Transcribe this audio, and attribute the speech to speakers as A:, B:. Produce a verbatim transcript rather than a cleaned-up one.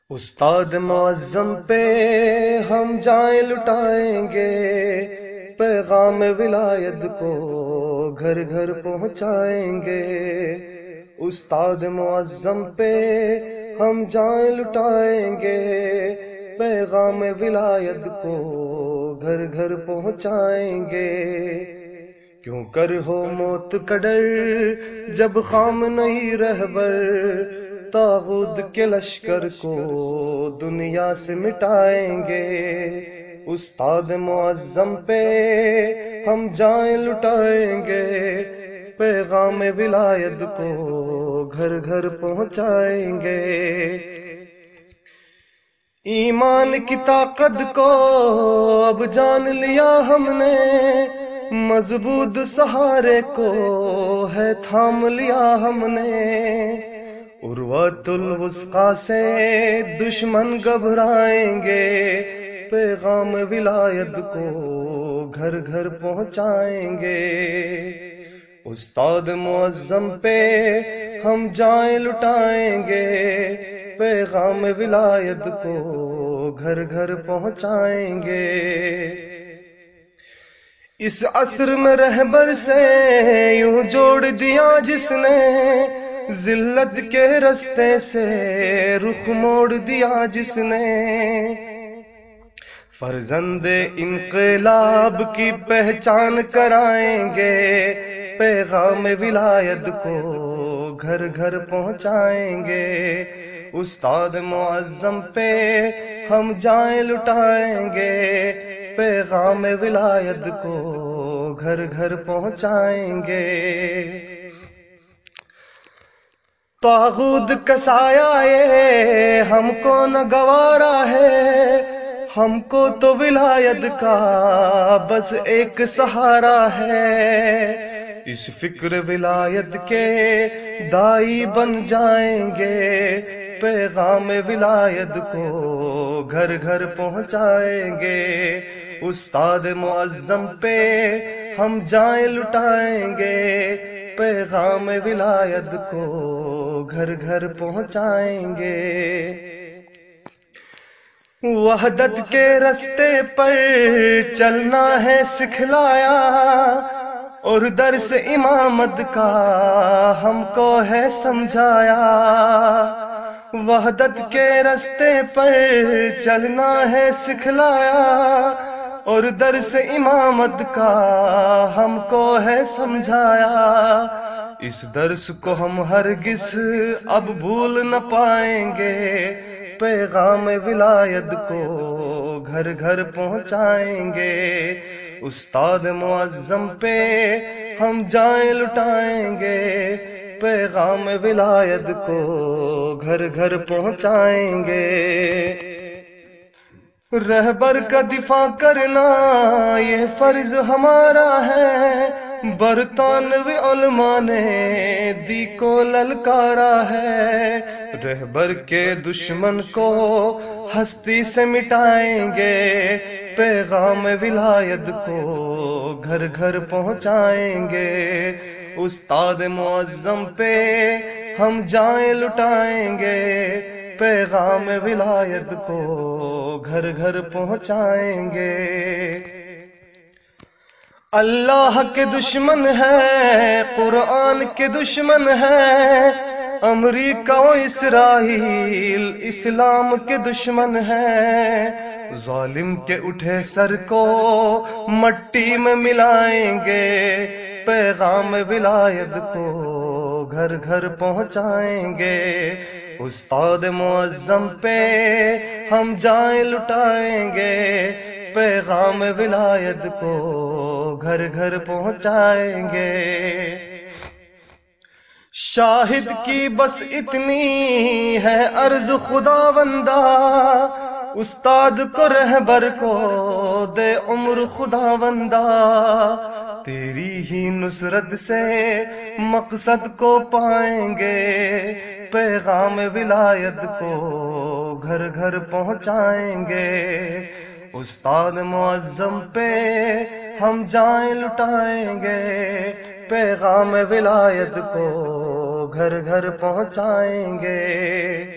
A: استاد معظم پہ ہم جائیں لٹائیں گے، پیغام ولایت کو گھر گھر پہنچائیں گے۔ استاد معظم پہ ہم جائیں لٹائیں گے، پیغام ولایت کو گھر گھر پہنچائیں گے۔ کیوں کر ہو موت کا ڈر جب خام نہیں رہبر، طاغوت کے لشکر کو دنیا سے مٹائیں گے۔ استاد معظم پہ ہم جائیں لٹائیں گے، پیغام ولایت کو گھر گھر پہنچائیں گے۔ ایمان کی طاقت کو اب جان لیا ہم نے، مضبوط سہارے کو ہے تھام لیا ہم نے۔ عروۃ الوثقی سے دشمن گھبرائیں گے، پیغام ولایت کو گھر گھر پہنچائیں گے۔ استاد معظم پہ ہم جائیں لٹائیں گے، پیغام ولایت کو گھر گھر پہنچائیں گے۔ اس عصر میں رہبر سے یوں جوڑ دیا جس نے، ذلت کے رستے سے رخ موڑ دیا جس نے۔ فرزند انقلاب کی پہچان کرائیں گے، پیغام ولایت کو گھر گھر پہنچائیں گے۔ استاد معظم پہ ہم جائیں لٹائیں گے، پیغام ولایت کو گھر گھر پہنچائیں گے۔ طاغوت کا سایہ یہ ہم کو نہ گوارا ہے، ہم کو تو ولایت کا بس ایک سہارا ہے۔ اس فکر ولایت کے دائی بن جائیں گے، پیغام ولایت کو گھر گھر پہنچائیں گے۔ استاد معظم پہ ہم جائیں لٹائیں گے، پیغام ولایت کو گھر گھر پہنچائیں گے۔ وحدت کے رستے پر چلنا ہے سکھلایا، اور درس امامت کا ہم کو ہے سمجھایا۔ وحدت کے رستے پر چلنا ہے سکھلایا، اور درس امامت کا ہم کو ہے سمجھایا۔ اس درس کو ہم ہرگز اب بھول نہ پائیں گے، پیغام ولایت کو گھر گھر پہنچائیں گے۔ استاد معظم پہ ہم جائیں لٹائیں گے، پیغام ولایت کو گھر گھر پہنچائیں گے۔ رہبر کا دفاع کرنا یہ فرض ہمارا ہے، برطانوی علماء نے دی کو للکارا ہے۔ رہبر کے دشمن کو ہستی سے مٹائیں گے، پیغام ولایت کو گھر گھر پہنچائیں گے۔ استاد معظم پہ ہم جائیں لٹائیں گے، پیغام ولایت کو گھر گھر پہنچائیں گے۔ اللہ کے دشمن ہے، قرآن کے دشمن ہے، امریکہ و اسرائیل اسلام کے دشمن ہے۔ ظالم کے اٹھے سر کو مٹی میں ملائیں گے، پیغام ولایت کو گھر گھر پہنچائیں گے۔ استاد معظم پہ ہم جائیں لٹائیں گے، پیغام ولایت کو گھر گھر پہنچائیں گے۔ شاہد کی بس اتنی ہے عرض خداوندا، استاد کو رہبر کو دے عمر خداوندا۔ تیری ہی نصرت سے مقصد کو پائیں گے، پیغام ولایت کو گھر گھر پہنچائیں گے۔ استاد معظم پہ ہم جائیں لٹائیں گے، پیغام ولایت کو گھر گھر پہنچائیں گے۔